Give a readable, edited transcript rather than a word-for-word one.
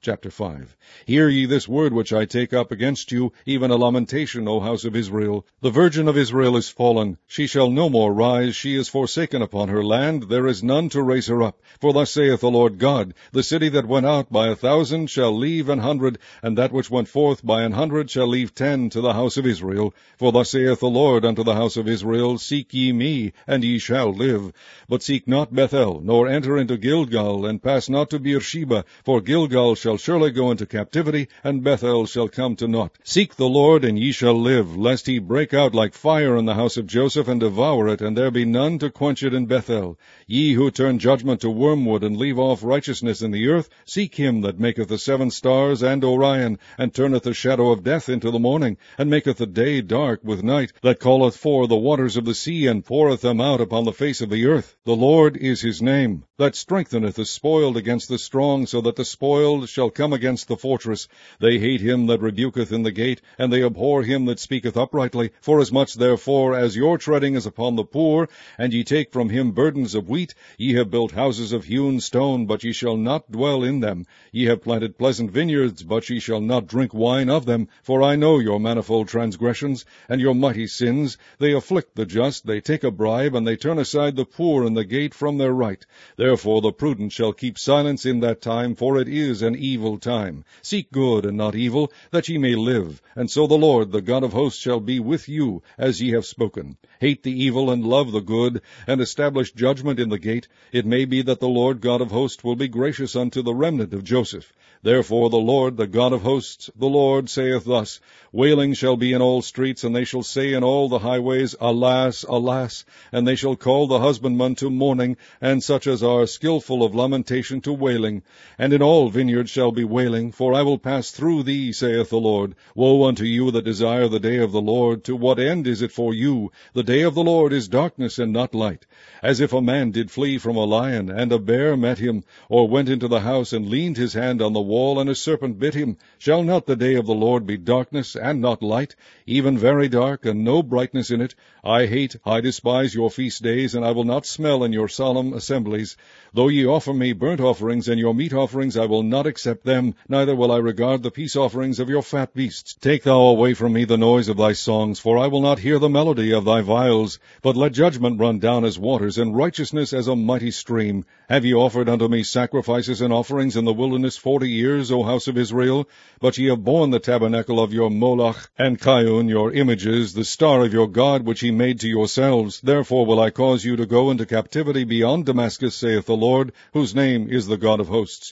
Chapter 5. Hear ye this word which I take up against you, even a lamentation, O house of Israel. The virgin of Israel is fallen. She shall no more rise. She is forsaken upon her land. There is none to raise her up. For thus saith the Lord God, the city that went out by 1,000 shall leave 100, and that which went forth by 100 shall leave 10 to the house of Israel. For thus saith the Lord unto the house of Israel, Seek ye me, and ye shall live. But seek not Bethel, nor enter into Gilgal, and pass not to Beersheba, for Gilgal shall surely go into captivity, and Bethel shall come to naught. Seek the Lord, and ye shall live, lest he break out like fire in the house of Joseph, and devour it, and there be none to quench it in Bethel. Ye who turn judgment to wormwood, and leave off righteousness in the earth, seek him that maketh the 7 stars and Orion, and turneth the shadow of death into the morning, and maketh the day dark with night, that calleth for the waters of the sea, and poureth them out upon the face of the earth. The Lord is his name, that strengtheneth the spoiled against the strong, so that the spoiled shall come against the fortress. They hate him that rebuketh in the gate, and they abhor him that speaketh uprightly. Forasmuch therefore as your treading is upon the poor, and ye take from him burdens of wheat, ye have built houses of hewn stone, but ye shall not dwell in them. Ye have planted pleasant vineyards, but ye shall not drink wine of them. For I know your manifold transgressions, and your mighty sins. They afflict the just, they take a bribe, and they turn aside the poor in the gate from their right. Therefore the prudent shall keep silence in that time, for it is an evil time. Seek good and not evil, that ye may live. And so the Lord, the God of hosts, shall be with you, as ye have spoken. Hate the evil and love the good, and establish judgment in the gate. It may be that the Lord God of hosts will be gracious unto the remnant of Joseph. Therefore the Lord, the God of hosts, the Lord saith thus, Wailing shall be in all streets, and they shall say in all the highways, Alas, alas! And they shall call the husbandman to mourning, and such as are skillful of lamentation to wailing. And in all vineyards shall be wailing, for I will pass through thee, saith the Lord. Woe unto you that desire the day of the Lord! To what end is it for you? The day of the Lord is darkness and not light. As if a man did flee from a lion, and a bear met him, or went into the house, and leaned his hand on the wall, and a serpent bit him. Shall not the day of the Lord be darkness and not light, even very dark, and no brightness in it? I despise your feast days, and I will not smell in your solemn assemblies. Though ye offer me burnt offerings and your meat offerings, I will not accept them, neither will I regard the peace offerings of your fat beasts. Take thou away from me the noise of thy songs, for I will not hear the melody of thy viols. But let judgment run down as waters, and righteousness as a mighty stream. Have ye offered unto me sacrifices and offerings in the wilderness 40 years, O house of Israel? But ye have borne the tabernacle of your Moloch, and Chiun your images, the star of your God, which ye made to yourselves. Therefore will I cause you to go into captivity beyond Damascus, saith the Lord, whose name is the God of hosts.